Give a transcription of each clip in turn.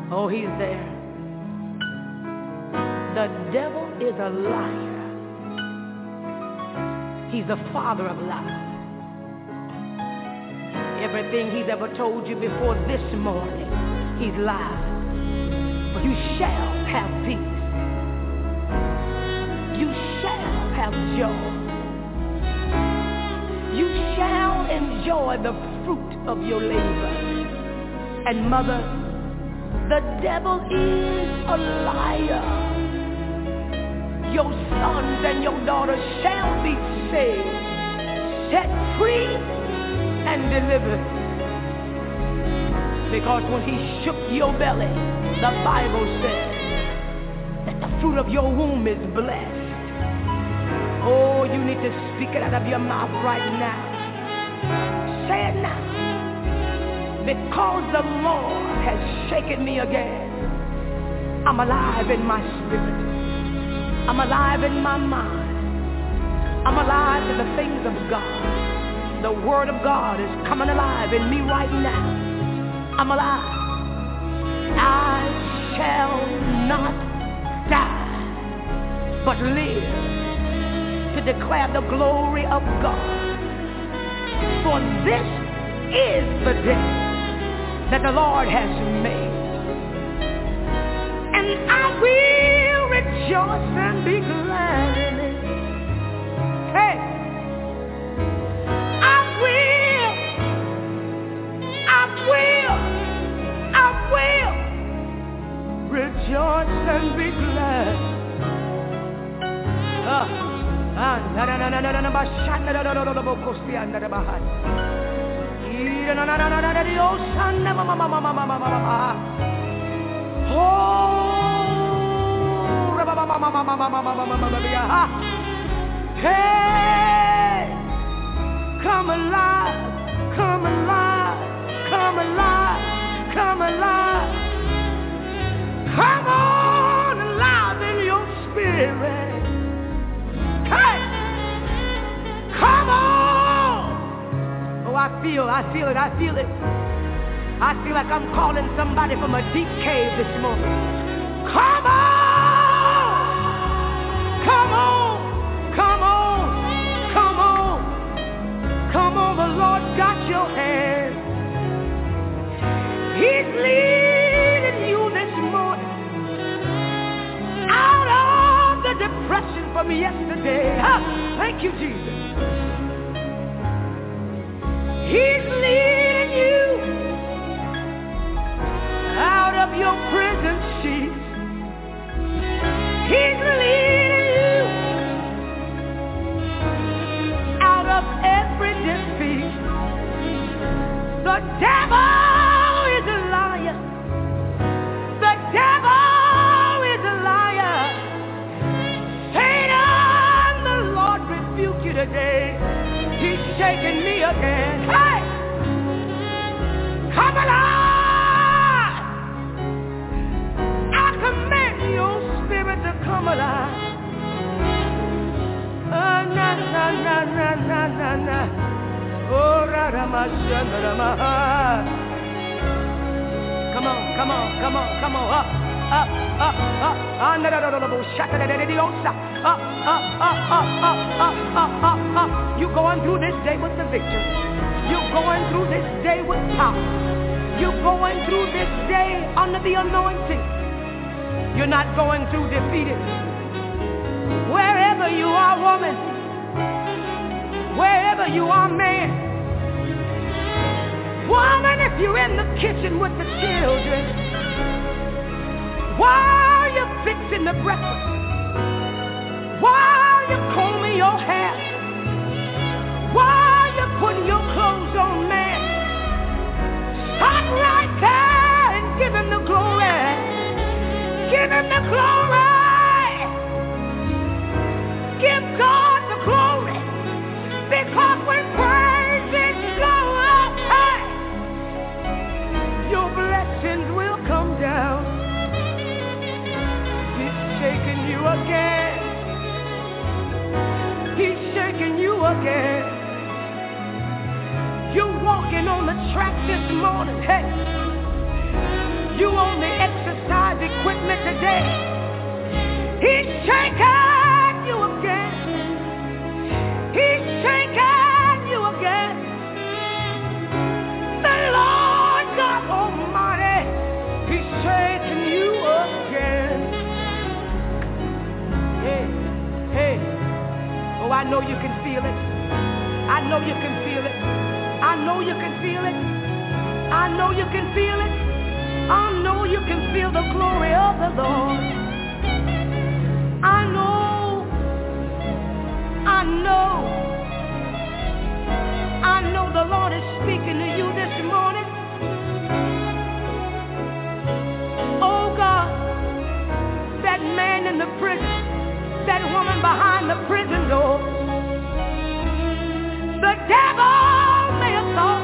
Oh, he's there. The devil is a liar. He's the father of lies. Everything he's ever told you before this morning, he's lied. But you shall have peace. You shall have joy. You shall enjoy the fruit of your labor. And mother, the devil is a liar. Your sons and your daughters shall be saved, set free, and delivered. Because when he shook your belly, the Bible says that the fruit of your womb is blessed. Oh, you need to speak it out of your mouth right now. Say it now. Because the Lord has shaken me again, I'm alive in my spirit. I'm alive in my mind. I'm alive to the things of God. The word of God is coming alive in me right now. I'm alive. I shall not die, but live to declare the glory of God. For this is the day that the Lord has made, and I will rejoice and be glad in it. Hey, I will rejoice and be glad. Hey, come alive, come alive, come alive, come alive. Come on alive in your spirit. Hey, come on. Oh, I feel it. I feel like I'm calling somebody from a deep cave this morning. Come on. Come on. Come on. Come on. Come on. The Lord got your hand. He's leading you this morning out of the depression from yesterday. Thank you, Jesus. He's leading you out of your prison sheets. He's leading you out of every defeat. The devil is a liar. The devil is a liar. Satan, the Lord rebuke you today. He's shaking me again. Hey! Come alive! I command your spirit to come alive. Na na na na na na na. Oh, Radamashandaramaha. Come on, come on, come on, come on. Up. You're going through this day with the victory. You're going through this day with power. You're going through this day under the anointing. You're not going through defeated. Wherever you are, woman, wherever you are, man, woman, if you're in the kitchen with the children, while you're fixing the breakfast, while you're combing your hair, while you're putting your clothes on, man, stop right there and give him the glory. Give him the glory. Give God the glory. Because when praises go up, hey, your blessings will come down. He's shaking you again. He's shaking know you can feel it. I know you can feel it. I know you can feel it. I know you can feel it. I know you can feel the glory of the Lord. I know. I know the Lord is speaking to you this morning. Oh God, that man in the prison, that woman behind the prison door, the devil may have thought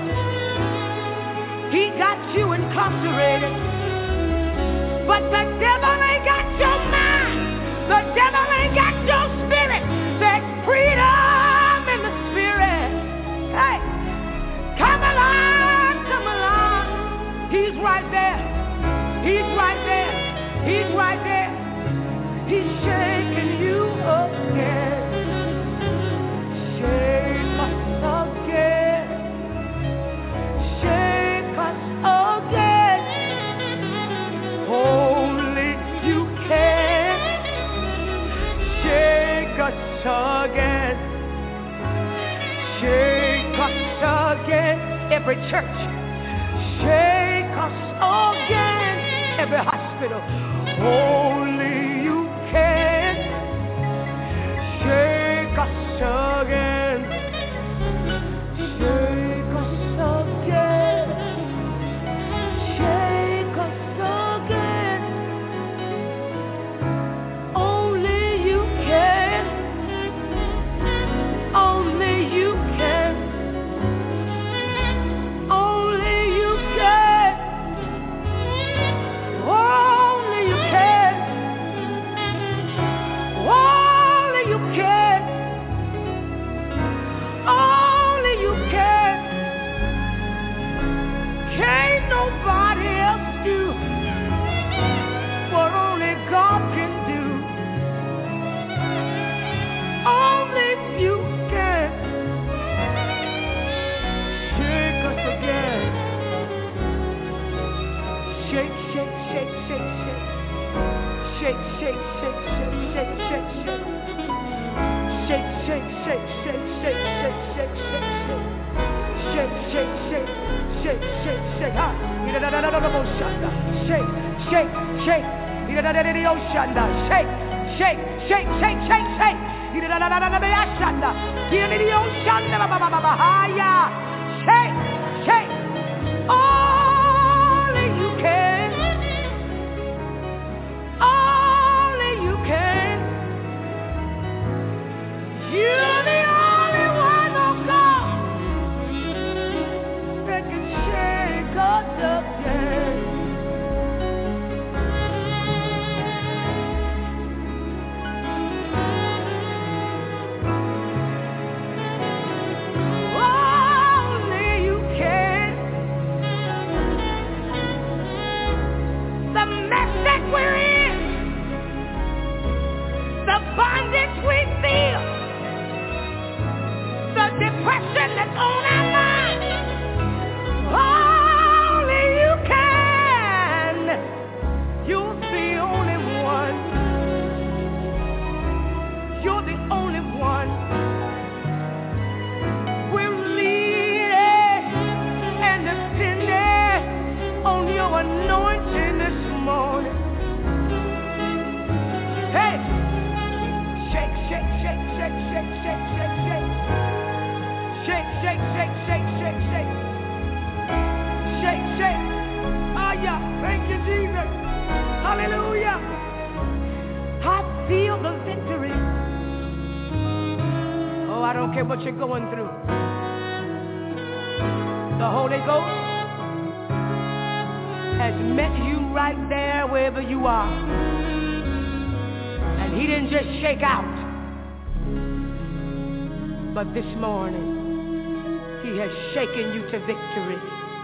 he got you incarcerated, but the devil ain't got your mind. The devil ain't got your spirit. There's freedom in the spirit. Hey, come along, come along. He's right there. He's right there. He's right there. He's shaking you again. Shake us again. Shake us again. Only you can. Shake us again. Shake us again. Every church. Shake us again. Every hospital. Only you can. Shake us again. Shake us again. Shake us again. Only you can. Only you can. Only you can. Only you can. Only you can. Only you can. Can't nobody else do what only God can do. Only you can. Shake us again. Shake, shake, shake, shake, shake. Shake, shake, shake, shake, shake, shake, shake. Shake, shake, shake, shake, shake, shake, shake, shake, shake. Shake, shake, shake, shake, shake, shake. Ha. Shake, shake, shake. Shake, shake, shake, shake, shake, shake. Shake, shake. Only you can. Only you can. You're the only one, oh God, that can shake us again. Only you can. The mess that we're in, the bondage we feel, the depression that's on our minds. Only you can. You're the only one. You're the only one. We're leaning and depending on your anointing this morning. Hey, shake, shake, shake, shake, shake, shake, shake, shake. Shake, shake, shake, shake, shake, shake. Shake, shake. Ah, yeah. Thank you, Jesus. Hallelujah. I feel the victory. Oh, I don't care what you're going through. The Holy Ghost has met you right there wherever you are. And he didn't just shake out, but this morning he has shaken you to victory.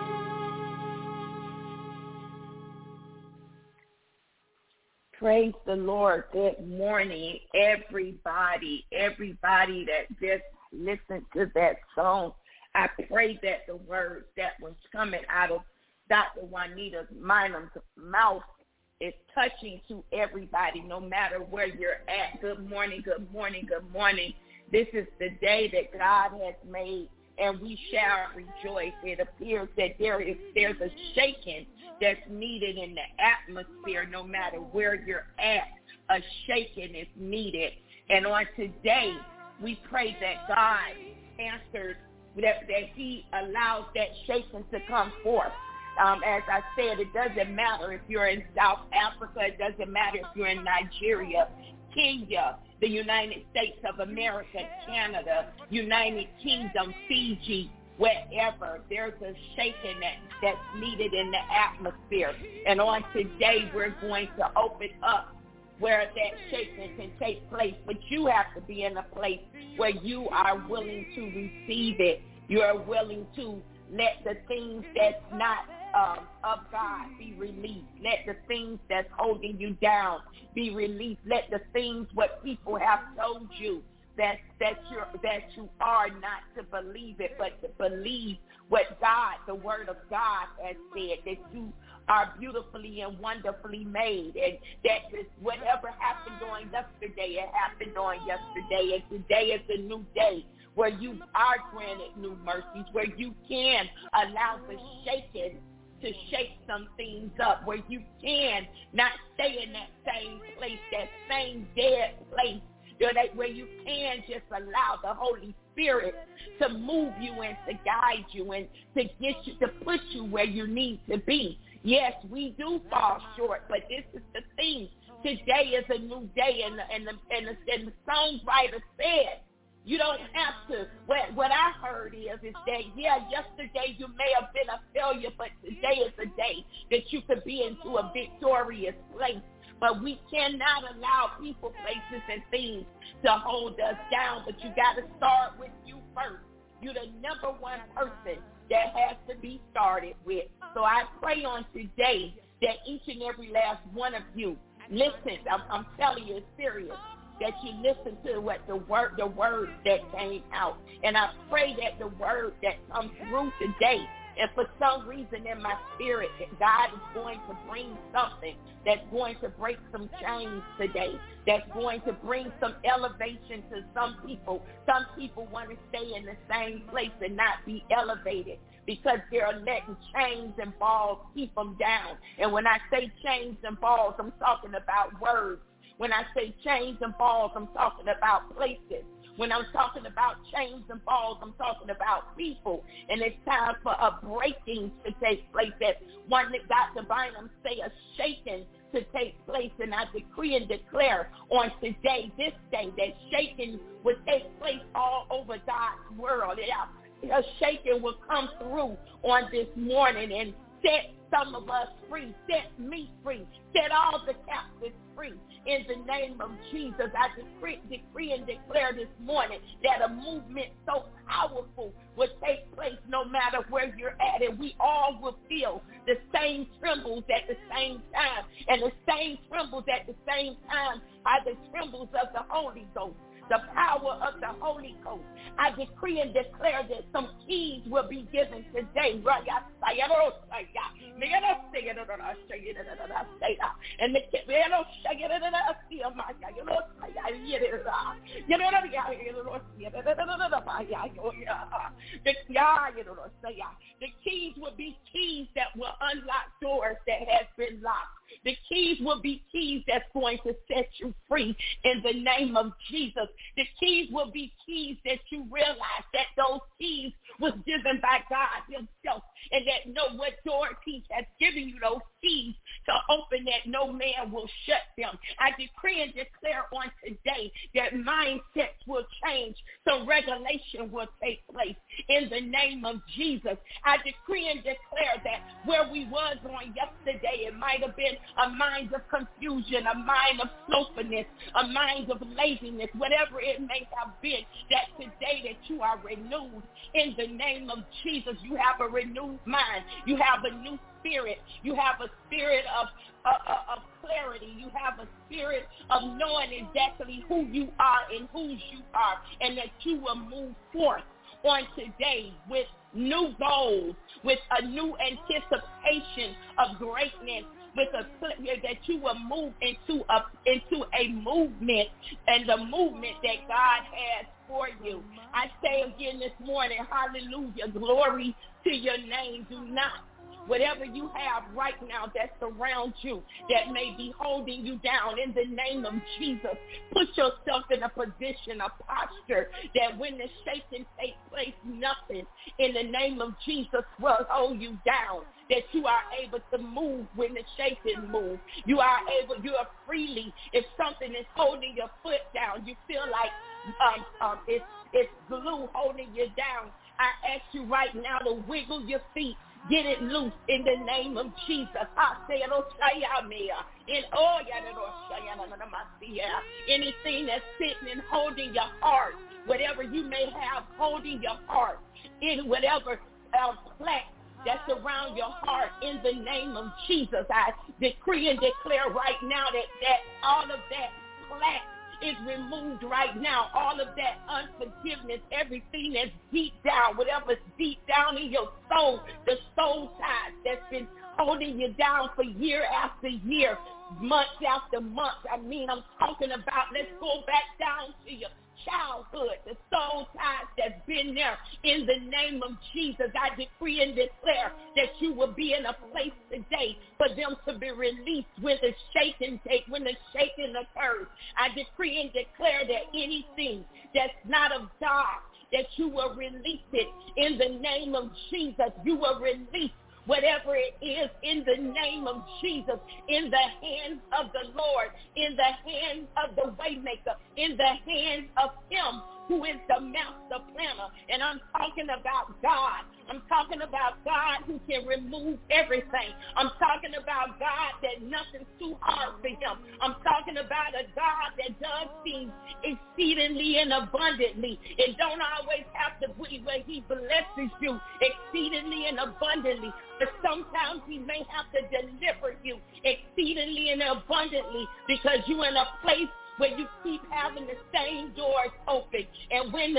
Praise the Lord. Good morning, everybody that just listened to that song. I pray that the words that was coming out of Dr. Juanita Bynum's mouth is touching to everybody, no matter where you're at. Good morning, good morning, good morning. This is the day that God has made, and we shall rejoice. It appears that there's a shaking that's needed in the atmosphere, no matter where you're at. A shaking is needed. And on today, we pray that God answers, that he allows that shaking to come forth. As I said, it doesn't matter if you're in South Africa. It doesn't matter if you're in Nigeria, Kenya, the United States of America, Canada, United Kingdom, Fiji, wherever. There's a shaking that's needed in the atmosphere. And on today, we're going to open up where that shaking can take place. But you have to be in a place where you are willing to receive it. You are willing to let the things that's not of God be released. Let the things that's holding you down be released. Let the things what people have told you that you are not to believe it, but to believe what God, the Word of God, has said, that you are beautifully and wonderfully made, and that is whatever happened on yesterday, it happened on yesterday, and today is a new day where you are granted new mercies, where you can allow the shaking to shake some things up, where you can not stay in that same place, that same dead place, where you can just allow the Holy Spirit to move you and to guide you and to get you, to put you where you need to be. Yes, we do fall short, but this is the thing. Today is a new day, and the songwriter said, you don't have to. What I heard is that, yesterday you may have been a failure, but today is a day that you could be into a victorious place. But we cannot allow people, places, and things to hold us down. But you got to start with you first. You're the number one person that has to be started with. So I pray on today that each and every last one of you listen. I'm telling you, it's serious. That you listen to what the word that came out. And I pray that the word that comes through today, and for some reason in my spirit, that God is going to bring something that's going to break some chains today, that's going to bring some elevation to some people. Some people want to stay in the same place and not be elevated because they're letting chains and balls keep them down. And when I say chains and balls, I'm talking about words. When I say chains and balls, I'm talking about places. When I'm talking about chains and balls, I'm talking about people. And it's time for a breaking to take place. That one that Dr. Bynum say a shaking to take place. And I decree and declare on today, this day, that shaking will take place all over God's world. A shaking will come through on this morning and set some of us free, set me free, set all the captives free. In the name of Jesus, I decree and declare this morning that a movement so powerful will take place no matter where you're at, and we all will feel the same trembles at the same time, and the same trembles at the same time are the trembles of the Holy Ghost. The power of the Holy Ghost. I decree and declare that some keys will be given today. The keys will be keys that will unlock doors that have been locked. The keys will be keys that's going to set you free in the name of Jesus. The keys will be keys that you realize that those keys was given by God himself, and that no authority has given you those keys to open that no man will shut them. I decree and declare on today that mindsets will change, so regulation will take place in the name of Jesus. I decree and declare that where we was on yesterday, it might have been a mind of confusion, a mind of slothfulness, a mind of laziness, whatever it may have been, that today that you are renewed in the name of Jesus. You have a renewed mind. You have a new spirit. You have a spirit of clarity. You have a spirit of knowing exactly who you are and whose you are, and that you will move forth on today with new goals, with a new anticipation of greatness, with that you will move into a movement, and the movement that God has before you. I say again this morning, hallelujah, glory to your name. Do not, whatever you have right now that's around you that may be holding you down, in the name of Jesus, put yourself in a position, a posture, that when the shaking takes place, nothing in the name of Jesus will hold you down, that you are able to move when the shaking moves. You are freely, if something is holding your foot down, you feel like it's glue holding you down, I ask you right now to wiggle your feet. Get it loose in the name of Jesus. Anything that's sitting and holding your heart, whatever you may have holding your heart, in whatever plaque that's around your heart, in the name of Jesus, I decree and declare right now that all of that plaque is removed right now. All of that unforgiveness, everything that's deep down, whatever's deep down in your soul, the soul ties that's been holding you down for year after year, month after month. I'm talking about, let's go back down to your childhood, the soul ties that's been there. In the name of Jesus, I decree and declare that you will be in a place today for them to be released when the shaking occurs. I decree and declare that anything that's not of God, that you will release it in the name of Jesus. You will release whatever it is in the name of Jesus, in the hands of the Lord, in the hands of the waymaker, in the hands of him who is the master planner. And I'm talking about God. I'm talking about God who can remove everything. I'm talking about God that nothing's too hard for him. I'm talking about a God that does things exceedingly and abundantly. It don't always have to be where he blesses you exceedingly and abundantly, but sometimes he may have to deliver you exceedingly and abundantly because you're in a place where you keep having the same doors open. And when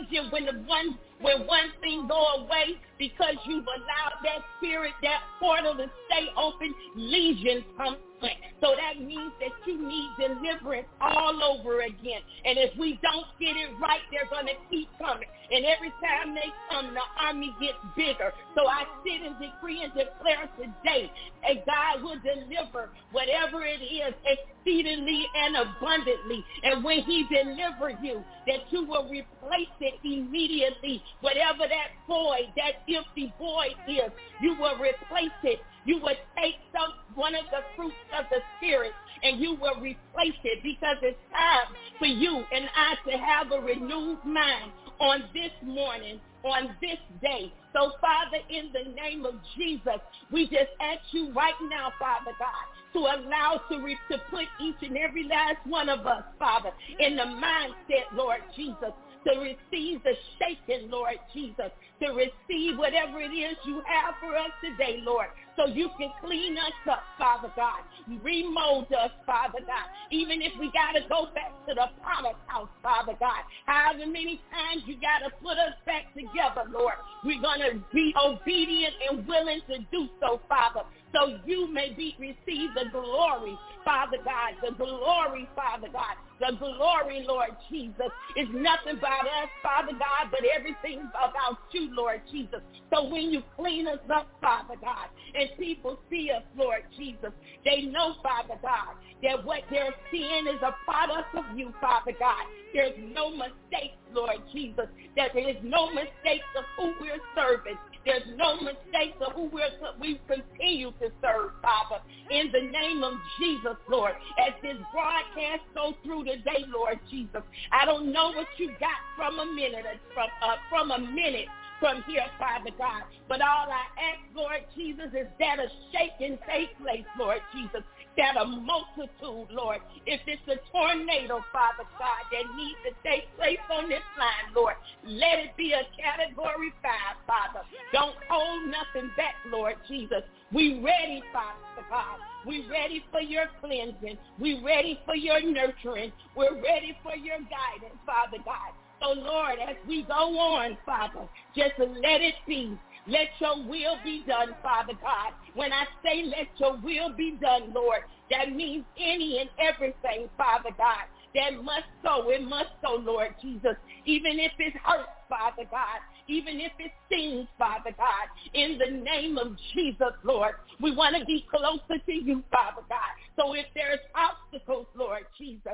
one thing go away, because you've allowed that spirit, that portal to stay open, legions come. So that means that you need deliverance all over again. And if we don't get it right, they're going to keep coming. And every time they come, the army gets bigger. So I sit and decree and declare today that God will deliver whatever it is exceedingly and abundantly. And when he delivers you, that you will replace it immediately. Whatever that void, that empty void is, you will replace it. You will take one of the fruits of the Spirit and you will replace it, because it's time for you and I to have a renewed mind on this morning, on this day. So, Father, in the name of Jesus, we just ask you right now, Father God, to allow to put each and every last one of us, Father, in the mindset, Lord Jesus, to receive the shaking, Lord Jesus, to receive whatever it is you have for us today, Lord, so you can clean us up, Father God, remold us, Father God, even if we got to go back to the potter's house, Father God, however many times you got to put us back together, Lord, we're going to be obedient and willing to do so, Father, so you may receive the glory, Father God, the glory, Father God, the glory, Lord Jesus, is nothing about us, Father God, but everything about you, Lord Jesus. So when you clean us up, Father God, and people see us, Lord Jesus, they know, Father God, that what they're seeing is a product of you, Father God. There's no mistakes, Lord Jesus, that there is no mistakes of who we're serving. There's no mistakes of who we continue to serve, Father, in the name of Jesus, Lord. As this broadcast goes through today, Lord Jesus, I don't know what you got from a minute from here, Father God, but all I ask, Lord Jesus, is that a shaking take place, Lord Jesus, that a multitude, Lord, if it's a tornado, Father God, that needs to take place on this line, Lord, let it be a category 5, Father. Don't hold nothing back, Lord Jesus. We ready, Father God. We ready for your cleansing. We ready for your nurturing. We're ready for your guidance, Father God. So, Lord, as we go on, Father, just let it be. Let your will be done, Father God. When I say let your will be done, Lord, that means any and everything, Father God, that must go. It must go, Lord Jesus, even if it hurts, Father God, even if it stings, Father God, in the name of Jesus, Lord. We want to be closer to you, Father God. So if there's obstacles, Lord Jesus,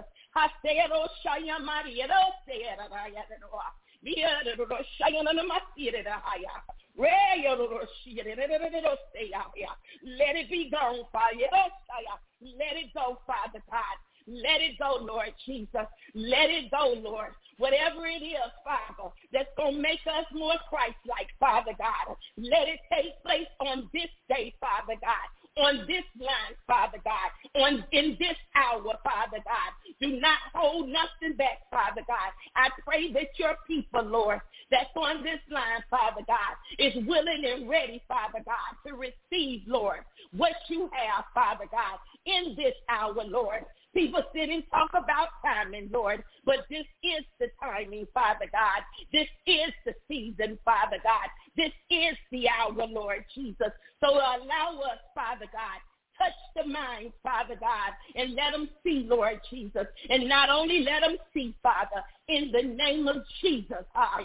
let it be gone, Father. Let it go, Father God. Let it go, Lord Jesus. Let it go, Lord. Whatever it is, Father, that's going to make us more Christ-like, Father God. Let it take place on this day, Father God. On this line, Father God, in this hour, Father God. Do not hold nothing back, Father God. I pray that your people, Lord, that's on this line, Father God, is willing and ready, Father God, to receive, Lord, what you have, Father God, in this hour, Lord. People sit and talk about timing, Lord, but this is the timing, Father God. This is the season, Father God. This is the hour, Lord Jesus. So allow us, Father God, touch the minds, Father God, and let them see, Lord Jesus. And not only let them see, Father, in the name of Jesus.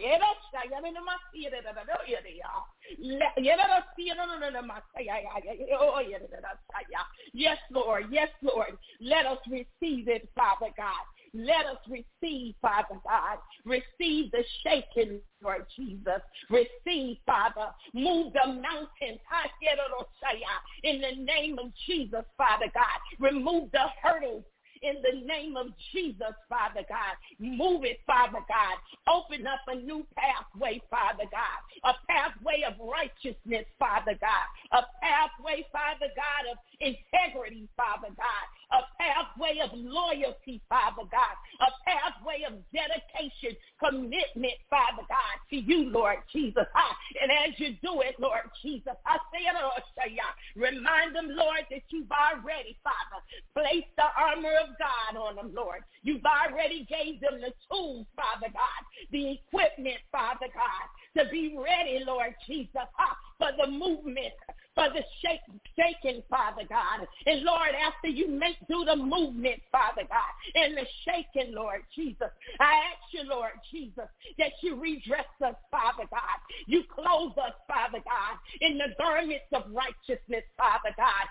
Yes, Lord. Yes, Lord. Let us receive it, Father God. Let us receive, Father God. Receive the shaking, Lord Jesus. Receive, Father. Move the mountains. In the name of Jesus, Father God. Remove the hurdles. In the name of Jesus, Father God. Move it, Father God. Open up a new pathway, Father God. A pathway of righteousness, Father God. A pathway, Father God, of integrity, Father God. A pathway of loyalty, Father God. A pathway of dedication, commitment, Father God, to you, Lord Jesus. And as you do it, Lord Jesus, I say it, remind them, Lord, that you've already, Father, placed the armor of God on them, Lord. You've already gave them the tools, Father God, the equipment, Father God, to be ready, Lord Jesus, for the movement, for the shaking, Father God. And Lord, after you do the movement, Father God, and the shaking, Lord Jesus, I ask you, Lord Jesus, that you redress us, Father God. You clothe us, Father God, in the garments of righteousness, Father God.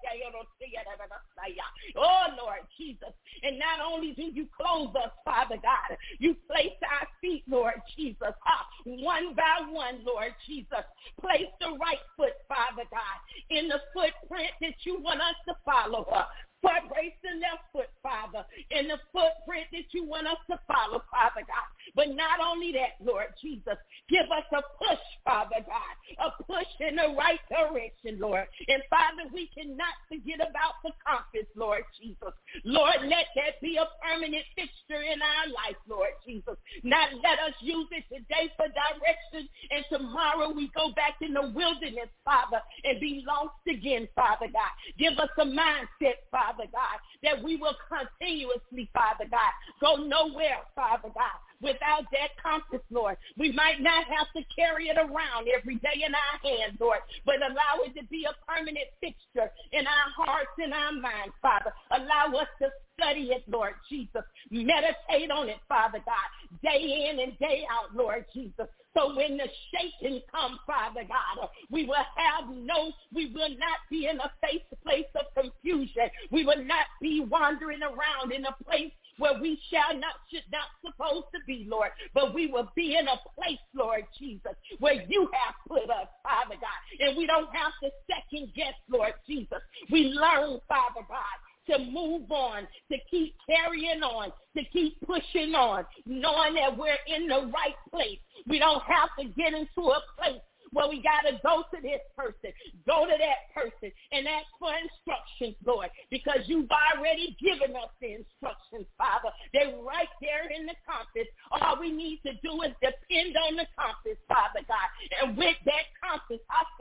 Oh, Lord Jesus. And not only do you clothe us, Father God, you place our feet, Lord Jesus, one by one, Lord Jesus. Place the right foot, Father God, in the footprint that you want us to follow. Brace the left foot, Father, in the footprint that you want us to follow, Father God. But not only that, Lord Jesus, give us a push, Father God, a push in the right direction, Lord. And Father, we cannot forget about the compass, Lord Jesus. Lord, let that be a permanent fixture in our life, Lord Jesus. Not let us use it today for direction, and tomorrow we go back in the wilderness, Father, and be lost again, Father God. Give us a mindset, Father God, that we will continuously, Father God, go nowhere, Father God, without that compass, Lord. We might not have to carry it around every day in our hands, Lord, but allow it to be a permanent fixture in our hearts and our minds, Father. Allow us to study it, Lord Jesus. Meditate on it, Father God, day in and day out, Lord Jesus. So when the shaking comes, Father God, we will not be in a place of confusion. We will not be wandering around in a place where we should not supposed to be, Lord, but we will be in a place, Lord Jesus, where you have put us, Father God, and we don't have to second guess, Lord Jesus. We learn, Father God, to move on, to keep carrying on, to keep pushing on, knowing that we're in the right place. We don't have to get into a place where we got to go to this person, go to that person, and ask for instructions, Lord, because you've already given us the instructions, Father. They're right there in the compass. All we need to do is depend on the compass, Father God. And with that compass,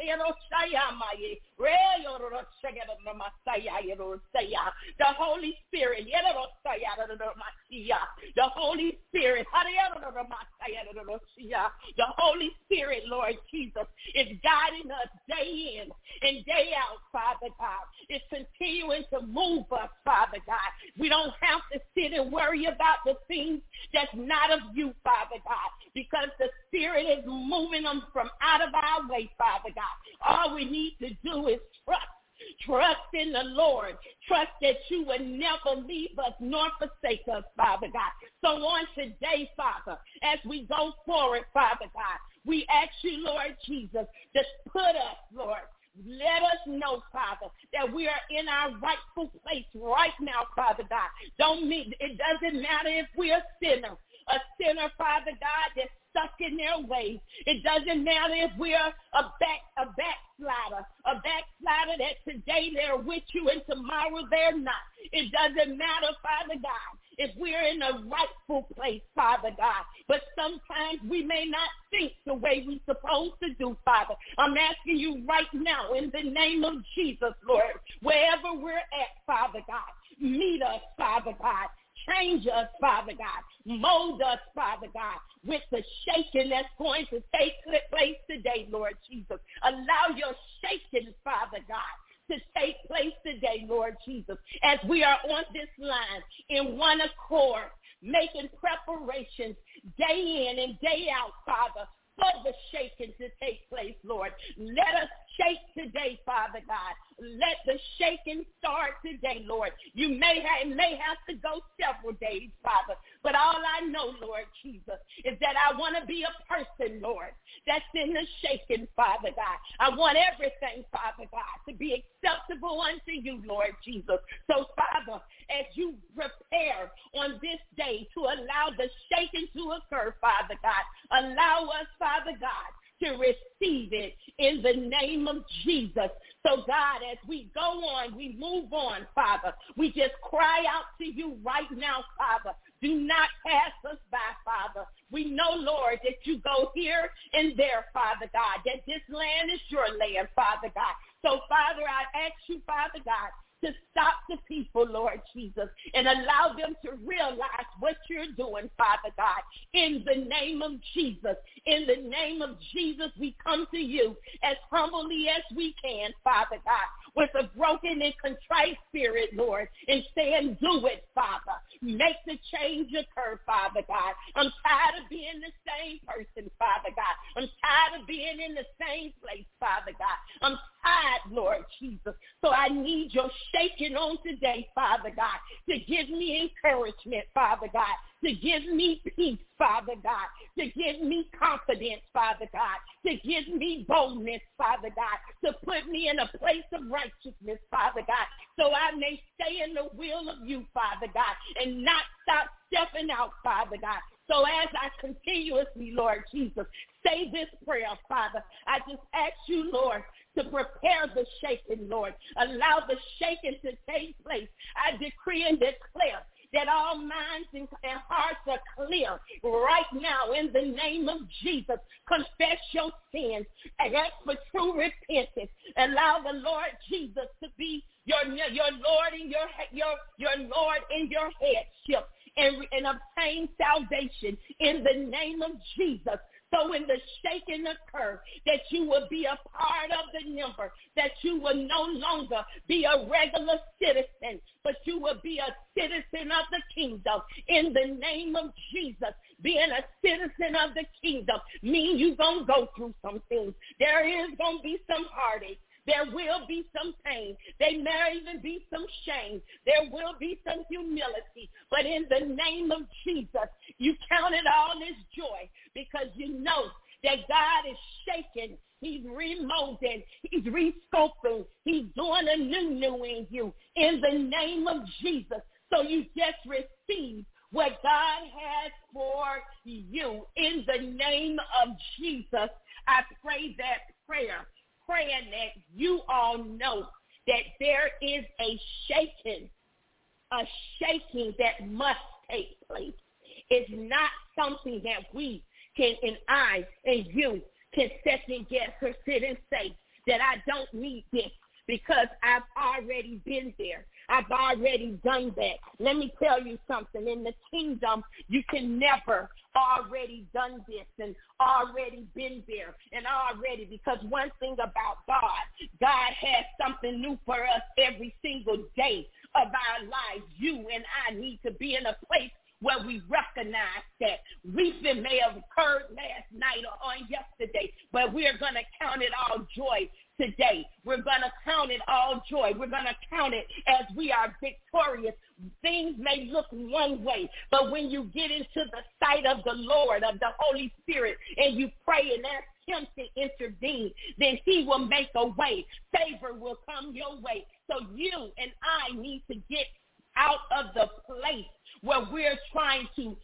the Holy Spirit, the Holy Spirit, Lord Jesus, is guiding us day in and day out, Father God. It's continuing to move us, Father God. We don't have to sit and worry about the things that's not of you, Father God, because the Spirit is moving them from out of our way, Father God. All we need to do is trust in the Lord. Trust that you will never leave us nor forsake us, Father God. So on today, Father, as we go forward, Father God, we ask you, Lord Jesus, to put us, Lord, let us know, Father, that we are in our rightful place right now, Father God. It doesn't matter if we're a sinner, Father God, that's stuck in their ways. It doesn't matter if we're a backslider that today they're with you and tomorrow they're not. It doesn't matter, Father God, if we're in a rightful place, Father God. But sometimes we may not think the way we're supposed to do, Father. I'm asking you right now in the name of Jesus, Lord, wherever we're at, Father God, meet us, Father God. Change us, Father God. Mold us, Father God, with the shaking that's going to take place today, Lord Jesus. Allow your shaking, Father God, to take place today, Lord Jesus, as we are on this line in one accord, making preparations day in and day out, Father, for the shaking to take place, Lord. Let us shake today, Father God. Let the shaking start today, Lord. You may have to go several days, Father, but all I know, Lord Jesus, is that I want to be a person, Lord, that's in the shaking, Father God. I want everything, Father God, to be acceptable unto you, Lord Jesus. So, Father, as you prepare on this day to allow the shaking to occur, Father God, allow us, Father God, to receive it in the name of Jesus. So, God, as we go on, we move on, Father. We just cry out to you right now, Father. Do not pass us by, Father. We know, Lord, that you go here and there, Father God, that this land is your land, Father God. So, Father, I ask you, Father God, to stop the people, Lord Jesus, and allow them to realize what you're doing, Father God. In the name of Jesus, in the name of Jesus, we come to you as humbly as we can, Father God, with a broken and contrite spirit, Lord, and saying, do it, Father. Make the change occur, Father God. I'm tired of being the same person, Father God. I'm tired of being in the same place, Father God. I'm tired, Lord Jesus. So I need your shaking on today, Father God, to give me encouragement, Father God, to give me peace, Father God, to give me confidence, Father God, to give me boldness, Father God, to put me in a place of righteousness, Father God, so I may stay in the will of you, Father God, and not stop stepping out, Father God. So as I continuously, Lord Jesus, say this prayer, Father, I just ask you, Lord, to prepare the shaking, Lord. Allow the shaking to take place. I decree and declare that all minds and hearts are clear right now in the name of Jesus. Confess your sins and ask for true repentance. Allow the Lord Jesus to be your Lord and your Lord in your headship and obtain salvation in the name of Jesus. So when the shaking occur, that you will be a part of the number, that you will no longer be a regular citizen, but you will be a citizen of the kingdom. In the name of Jesus, being a citizen of the kingdom means you're going to go through some things. There is going to be some heartache. There will be some pain. There may even be some shame. There will be some humility. But in the name of Jesus, you count it all as joy because you know that God is shaking. He's remolding. He's resculpting. He's doing a new in you in the name of Jesus. So you just receive what God has for you. In the name of Jesus, I pray that prayer, praying that you all know that there is a shaking that must take place. It's not something that we can, and I and you can second guess or sit and say that I don't need this because I've already been there. I've already done that. Let me tell you something. In the kingdom, you can never already done this and already been there and already, because one thing about God has something new for us every single day of our lives. You and I need to be in a place where we recognize that weeping may have occurred last night or on yesterday, but we are going to count it all joy today. We're going to count it all joy. We're going to count it as we are victorious. Things may look one way, but when you get into the sight of the Lord, of the Holy Spirit, and you pray and ask him to intervene, then he will make a way. Favor will come your way. So you and I need to get out of the place where we're trying to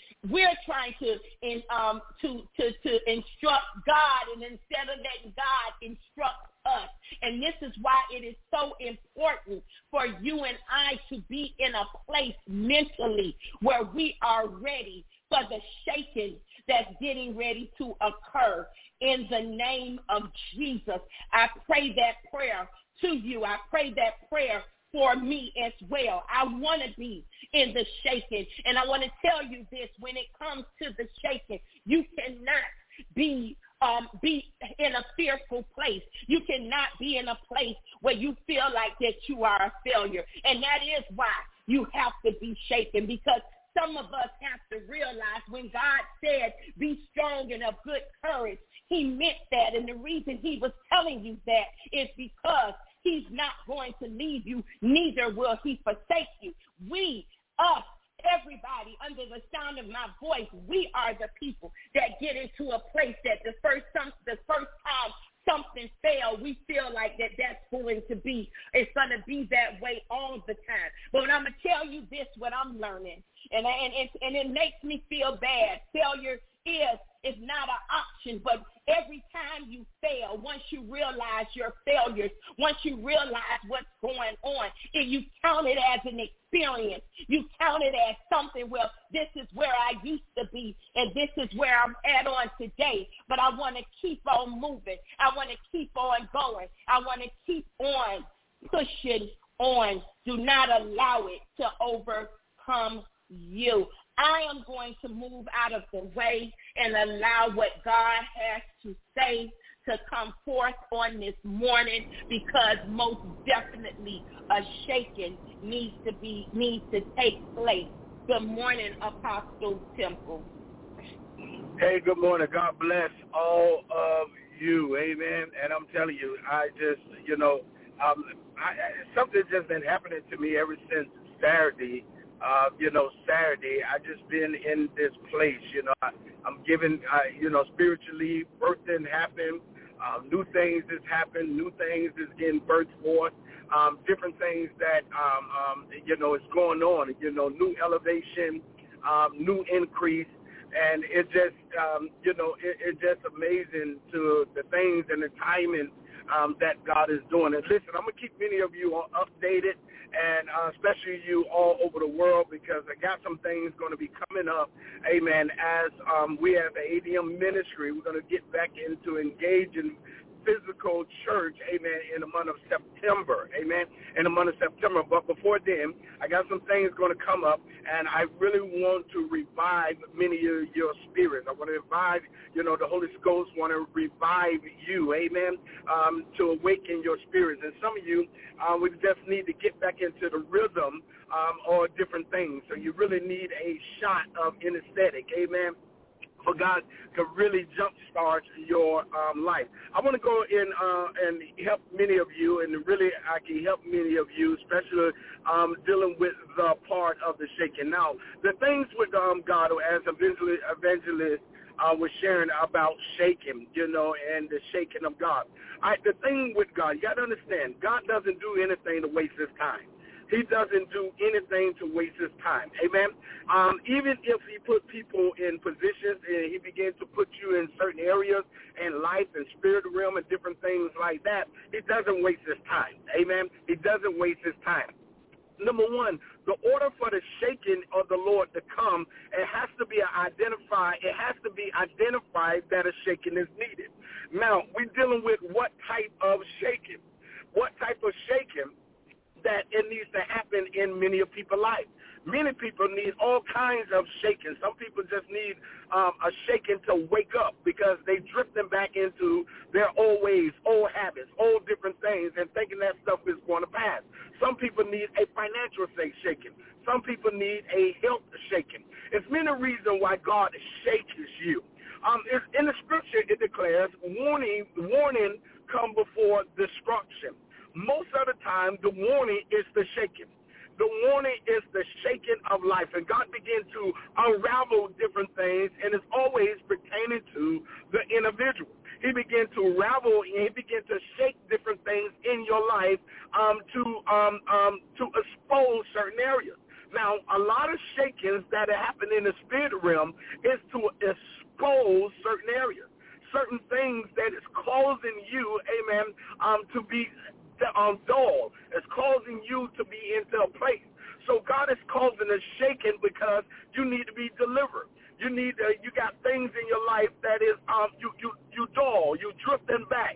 instruct God, and instead of letting God instruct us. And this is why it is so important for you and I to be in a place mentally where we are ready for the shaking that's getting ready to occur. In the name of Jesus, I pray that prayer to you. I pray that prayer for me as well. I want to be in the shaking. And I want to tell you this, when it comes to the shaking, you cannot be in a fearful place. You cannot be in a place where you feel like that you are a failure. And that is why you have to be shaken, because some of us have to realize when God said, be strong and of good courage, he meant that. And the reason he was telling you that is because he's not going to leave you, neither will he forsake you. Everybody under the sound of my voice, we are the people that get into a place that the first time something failed, we feel like that's going to be, it's going to be that way all the time. But I'm going to tell you this, what I'm learning, and it makes me feel bad. Failure is not an option, but every time you fail, once you realize your failures, once you realize what's going on, and you count it as an experience, you count it as something, well, this is where I used to be, and this is where I'm at on today, but I want to keep on moving. I want to keep on going. I want to keep on pushing on. Do not allow it to overcome you. I am going to move out of the way and allow what God has to say to come forth on this morning, because most definitely a shaking needs to take place. Good morning, Apostle Temple. Hey, good morning. God bless all of you. Amen. And I'm telling you, I just, something's just been happening to me ever since Saturday. Saturday, I just been in this place, I'm giving, spiritually, birthing happened, new things has happened, new things is getting birthed forth, different things that, is going on, new elevation, new increase, and it just, it's just amazing to the things and the timing that God is doing. And listen, I'm going to keep many of you updated, and especially you all over the world, because I got some things going to be coming up, amen, as we have the ADM ministry. We're going to get back into engaging physical church, amen, in the month of September, amen, in the month of September. But before then, I got some things going to come up, and I really want to revive many of your spirits. I want to revive, the Holy Ghost want to revive you, amen, to awaken your spirits. And some of you, we just need to get back into the rhythm or different things. So you really need a shot of anesthetic, amen, for God to really jumpstart your life. I want to go in and help many of you, and really I can help many of you, especially dealing with the part of the shaking. Now, the things with God, as evangelist was sharing about shaking, and the shaking of God. All right, the thing with God, you got to understand, God doesn't do anything to waste his time. He doesn't do anything to waste his time. Amen. Even if he put people in positions and he began to put you in certain areas in life and spirit realm and different things like that, he doesn't waste his time. Amen. He doesn't waste his time. Number one, the order for the shaking of the Lord to come, it has to be identified that a shaking is needed. Now, we're dealing with what type of shaking? What type of shaking that it needs to happen in many of people's lives. Many people need all kinds of shaking. Some people just need a shaking to wake up because they drifting back into their old ways, old habits, old different things, and thinking that stuff is going to pass. Some people need a financial shaking. Some people need a health shaking. It's many reasons why God shakes you. In the scripture, it declares, warning come before destruction. Most of the time, the warning is the shaking. The warning is the shaking of life, and God began to unravel different things, and it's always pertaining to the individual. He began to ravel, and he began to shake different things in your life to expose certain areas. Now, a lot of shakings that happen in the spirit realm is to expose certain areas, certain things that is causing you, amen, to be dull. It's causing you to be into a place. So God is causing a shaking because you need to be delivered. You got things in your life that is you dull, you drifting back.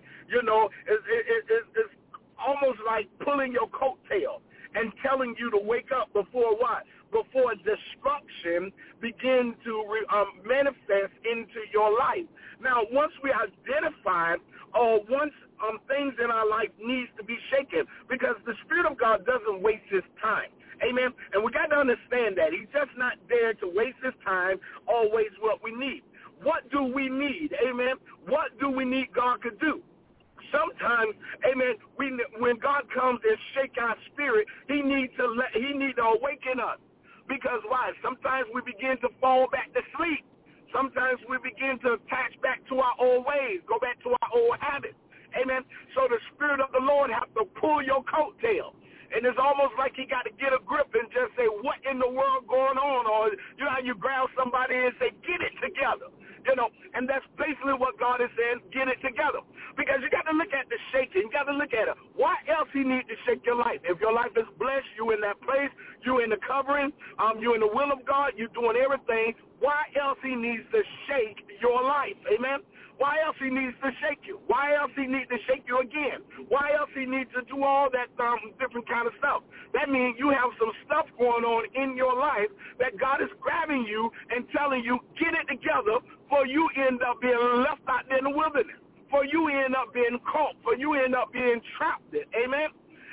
It's almost like pulling your coattail and telling you to wake up before what? Before destruction begin to manifest into your life. Now, once we identify or once things in our life needs to be shaken, because the Spirit of God doesn't waste his time. Amen. And we got to understand that. He's just not there to waste his time or waste what we need. What do we need? Amen. What do we need God to do? Sometimes, amen, when God comes and shake our spirit, he needs to awaken us. Because why? Sometimes we begin to fall back to sleep. Sometimes we begin to attach back to our old ways, go back to our old habits. Amen. So the Spirit of the Lord has to pull your coattail. And it's almost like he got to get a grip and just say, what in the world going on? Or you know how you grab somebody and say, get it together. And that's basically what God is saying, get it together. Because you got to look at the shaking. You got to look at it. Why else he need to shake your life? If your life is blessed, you in that place, you in the covering, you in the will of God, you doing everything. Why else he needs to shake your life? Amen? Why else he needs to shake you? Why else he needs to shake you again? Why else he needs to do all that different kind of stuff? That means you have some stuff going on in your life that God is grabbing you and telling you, get it together, for you end up being left out there in the wilderness, for you end up being caught, for you end up being trapped in. Amen?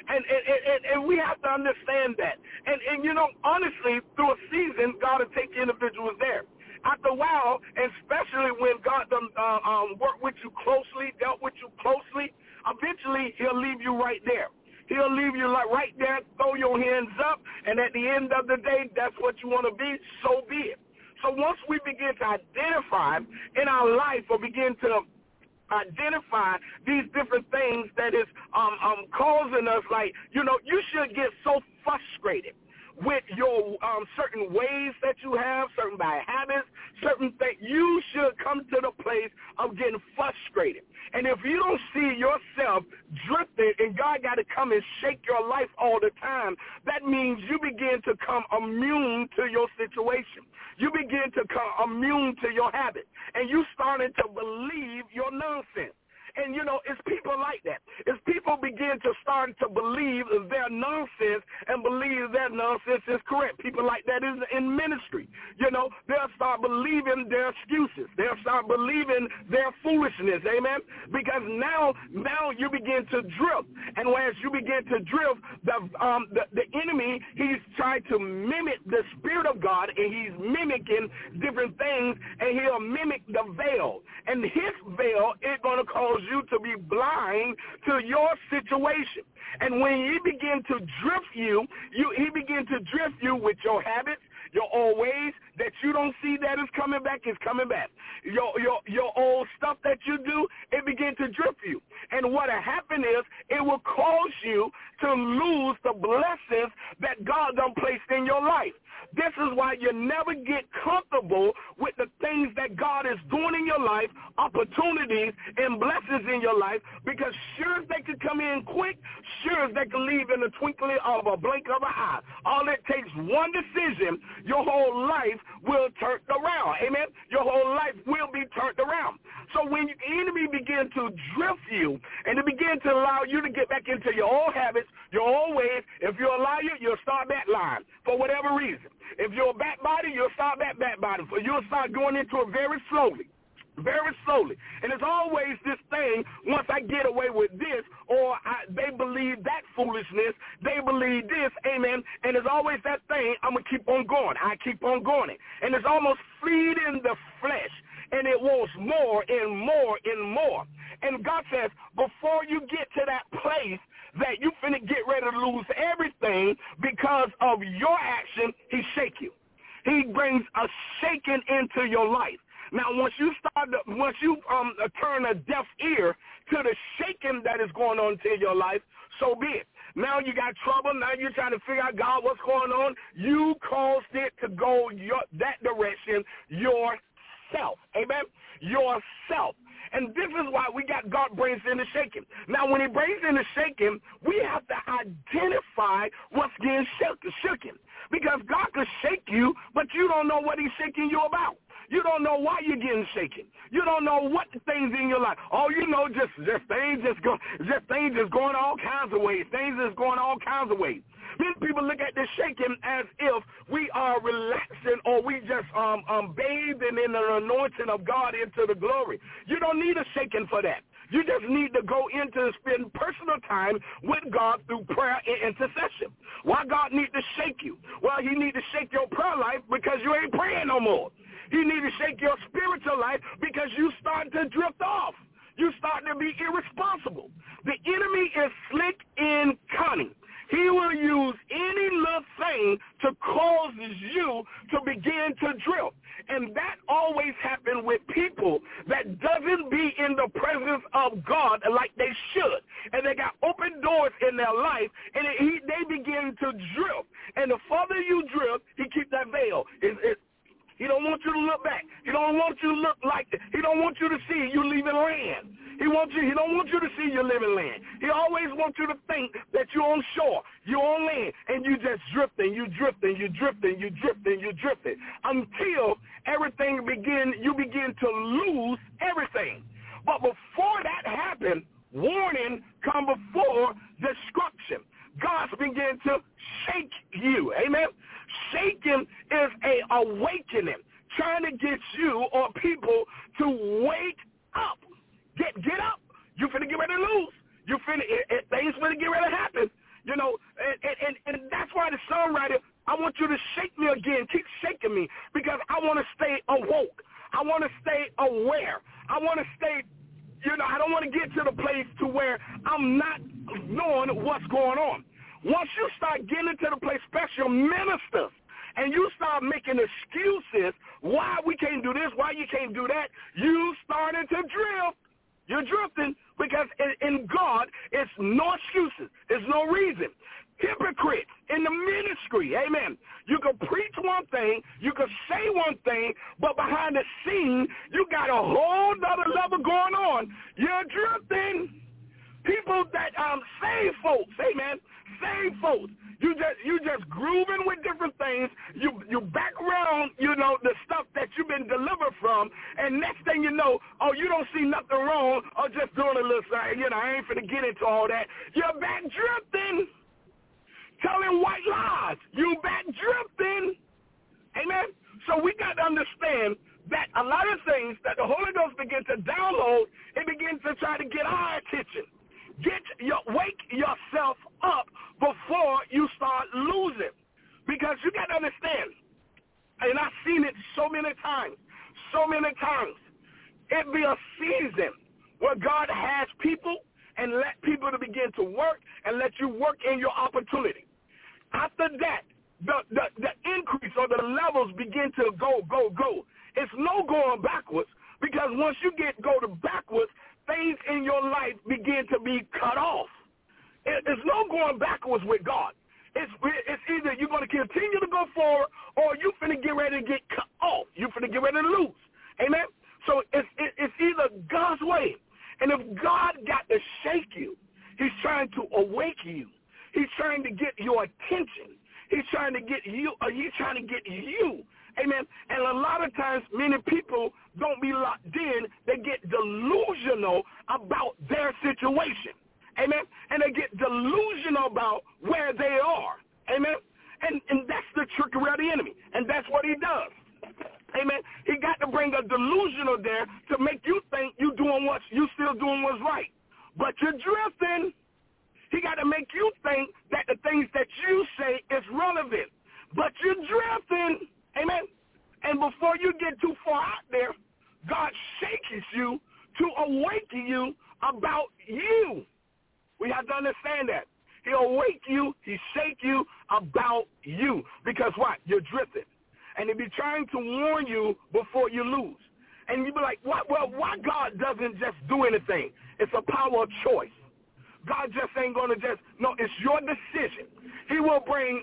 And we have to understand that. And honestly, through a season, God will take individuals there. After a while, and especially when God worked with you closely, dealt with you closely, eventually he'll leave you right there. He'll leave you right there, throw your hands up, and at the end of the day, that's what you want to be, so be it. So once we begin to identify in our life or begin to identify these different things that is causing us, you should get so frustrated with your certain ways that you have, certain bad habits, certain things. You should come to the place of getting frustrated. And if you don't see yourself drifting and God got to come and shake your life all the time, that means you begin to come immune to your situation. You begin to come immune to your habit. And you starting to believe your nonsense. And, it's people like that. It's people begin to start to believe their nonsense and believe their nonsense is correct. People like that is in ministry. They'll start believing their excuses. They'll start believing their foolishness. Amen? Because now you begin to drift. And as you begin to drift, the enemy, he's trying to mimic the Spirit of God, and he's mimicking different things, and he'll mimic the veil. And his veil is going to cause you to be blind to your situation. And when he begin to drift he begin to drift you with your habits, your old ways that you don't see that is coming back is coming back. Your old stuff that you do, it begin to drift you. And what will happen is it will cause you to lose the blessings that God done placed in your life. This is why you never get comfortable with the things that God is doing in your life, opportunities and blessings in your life, because sure as they could come in quick, sure as they can leave in the twinkling of a blink of an eye. All it takes one decision your whole life will turn around. Amen? Your whole life will be turned around. So when the enemy begin to drift you and to begin to allow you to get back into your old habits, your old ways, if you're a liar, you'll start backlying for whatever reason. If you're a backbiter, you'll start backbiting. So you'll start going into it very slowly. Very slowly. And it's always this thing, once I get away with this, or they believe that foolishness, they believe this, amen, and it's always that thing, I'm going to keep on going. I keep on going. And it's almost feeding the flesh, and it wants more and more and more. And God says, before you get to that place that you finna get ready to lose everything because of your action, he shake you. He brings a shaking into your life. Now, once you turn a deaf ear to the shaking that is going on in your life, so be it. Now you got trouble. Now you're trying to figure out, God, what's going on. You caused it to go that direction yourself. Amen? Yourself. And this is why God brings in the shaking. Now, when he brings in the shaking, we have to identify what's getting shaken. Because God could shake you, but you don't know what he's shaking you about. You don't know why you're getting shaken. You don't know what things in your life. All you know, just things just going all kinds of ways. Things just going all kinds of ways. Many people look at this shaking as if we are relaxing or we just bathing in the anointing of God into the glory. You don't need a shaking for that. You just need to go into and spend personal time with God through prayer and intercession. Why God need to shake you? Well, he need to shake your prayer life because you ain't praying no more. You need to shake your spiritual life because you start to drift off. You start to be irresponsible. The enemy is slick and cunning. He will use any little thing to cause you to begin to drift. And that always happens with people that doesn't be in the presence of God like they should. And they got open doors in their life, and they begin to drift. And the further you drift, he keeps that veil. He don't want you to look back. He don't want you to look like it. He don't want you to see you leaving land. He don't want you to see you living land. He always wants you to think that you're on shore, you're on land, and you just drifting, you drifting, until you begin to lose everything. But before that happens, warning come before destruction. God begins to shake you. Amen. Shaking is a awakening, trying to get you or people to wake up. Get up. You finna get ready to lose. Things finna get ready to happen. You know, and that's why the songwriter, I want you to shake me again. Keep shaking me because I want to stay awoke. I want to stay aware. I want to stay, I don't want to get to the place to where I'm not knowing what's going on. Once you start getting to the place, special ministers, and you start making excuses why we can't do this, why you can't do that, you started to drift. You're drifting because in God, it's no excuses. There's no reason. Hypocrite in the ministry, amen. You can preach one thing, you can say one thing, but behind the scene, you got a whole other level going on. You're drifting. People that save folks, amen. Save folks. You just grooving with different things. You back around, the stuff that you've been delivered from, and next thing you know, you don't see nothing wrong, or just doing a little thing. I ain't finna get into all that. You're back drifting, telling white lies. You back drifting. Amen. So we got to understand that a lot of things that the Holy Ghost begins to download, it begins to try to get our attention. Wake yourself up before you start losing. Because you got to understand, and I've seen it so many times, it be a season where God has people and let people to begin to work and let you work in your opportunity. After that, the increase or the levels begin to go. It's no going backwards, because once you go to backwards, things in your life begin to be cut off. It's no going backwards with God. It's either you're going to continue to go forward or you're finna get ready to get cut off. You're finna get ready to lose. Amen? So it's either God's way. And if God got to shake you, he's trying to awaken you. He's trying to get your attention. He's trying to get you. He's trying to get you. Amen. And a lot of times, many people don't be locked in. They get delusional about their situation. Amen. And they get delusional about where they are. Amen. And that's the trickery of the enemy. And that's what he does. Amen. He got to bring a delusional there to make you think you still doing what's right. But you're drifting. He got to make you think that the things that you say is relevant. But you're drifting. Amen. And before you get too far out there, God shakes you to awaken you about you. We have to understand that. He'll wake you, he shake you about you. Because what? You're drifting. And he'll be trying to warn you before you lose. And you'll be like, why God doesn't just do anything? It's a power of choice. God just ain't going to just, no, it's your decision. He will bring